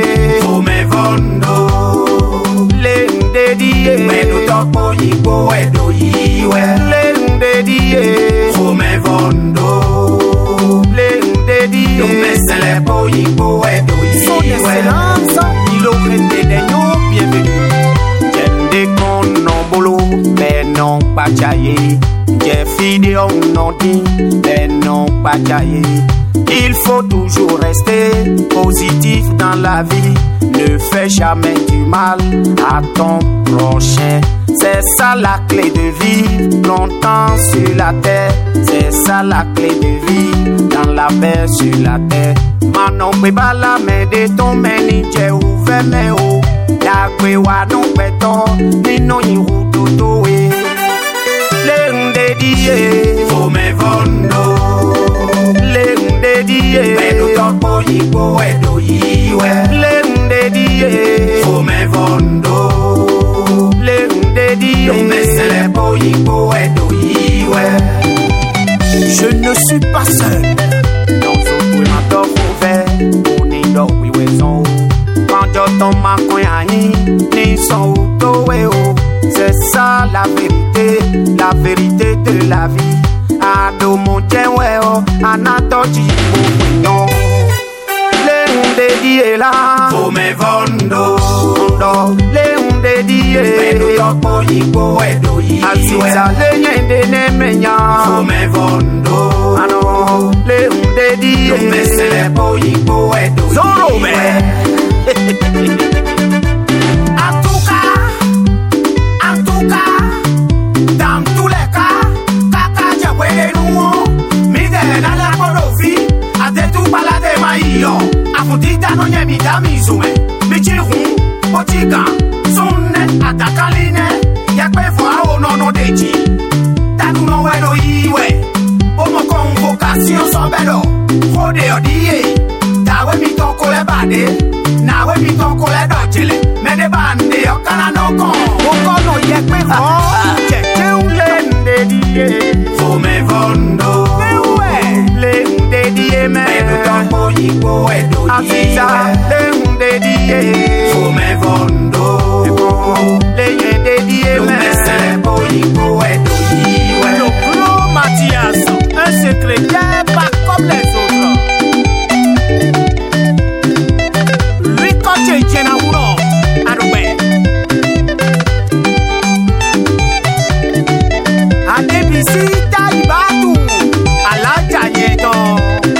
Fome vondo Lende die Medu topo yibo edo yiwe Lende die Fome vondo Lende die Mesele po yibo edo Son excellence il aurait été des noms bienvenus Jende kon non bolo Ben non pas chaye J'ai fini on non dit Ben non pas chaye. Il faut toujours rester positif dans la vie. Ne fais jamais du mal à ton prochain. C'est ça la clé de vie. Longtemps sur la terre. C'est ça la clé de vie. Dans la paix sur la terre. Manon beba la main de ton meni. J'ai ouvert mes hauts. Yagwe wa non beton. Nino yiru toto e. Lende die. Fome vondo Lende die Medu topo yibo edo yiwe Lende die Fome vondo Lende die Mesele po yibo edo yiwe. Je ne suis pas seul. Dans ce bruit ma door ouvert On est dans oui ouais son. Quand j'entends ma cognani Ni son auto et oh. C'est ça la vérité de la vie. Ado mo jewe o anatoji mo Lende die la Fome vondo Lende die Medu topo yibo edo yiwe Aziza lende ne menya Fome vondo Ano lende die Mesele po yibo edo Zoro me En tout cas, dans tous les cas, kaka jabwe nuo, mide na la kodofi, adetu balade maio, afudita no nyemi damizume, michiru, potika, sunne, atakaline, yakwe fwa no deji, tatu no wedo iwe, omo convocation sobelo, fode odie, dawe mi toko le bade, nawe mi toko le dojele, mede bande okana no kon. Okono yekwe ho Cheche lende die Fome vondo Lende die me Medu topo yibo edo Aziza lende die Fome vondo Lende die me Mesele po yibo edo yiwe. Le gros Mathias Un secrétaire pas comme les autres Lui quand tu tiens à uno Adoube Adebisita ibatu alaja yeto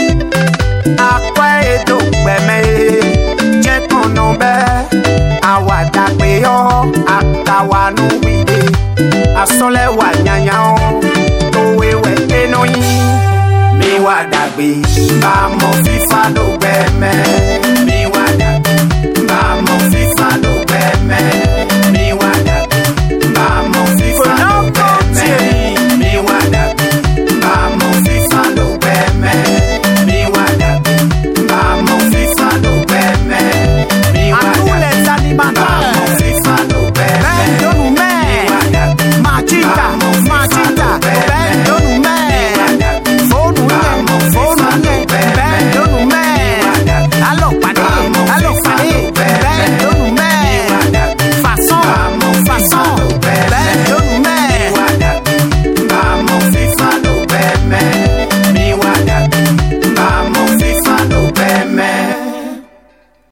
akwa edo gbeme je kono be awada pe yo akawanu wide asole wa nyanya o to wewe enoyin mi wada gbe ba mo fifa do gbeme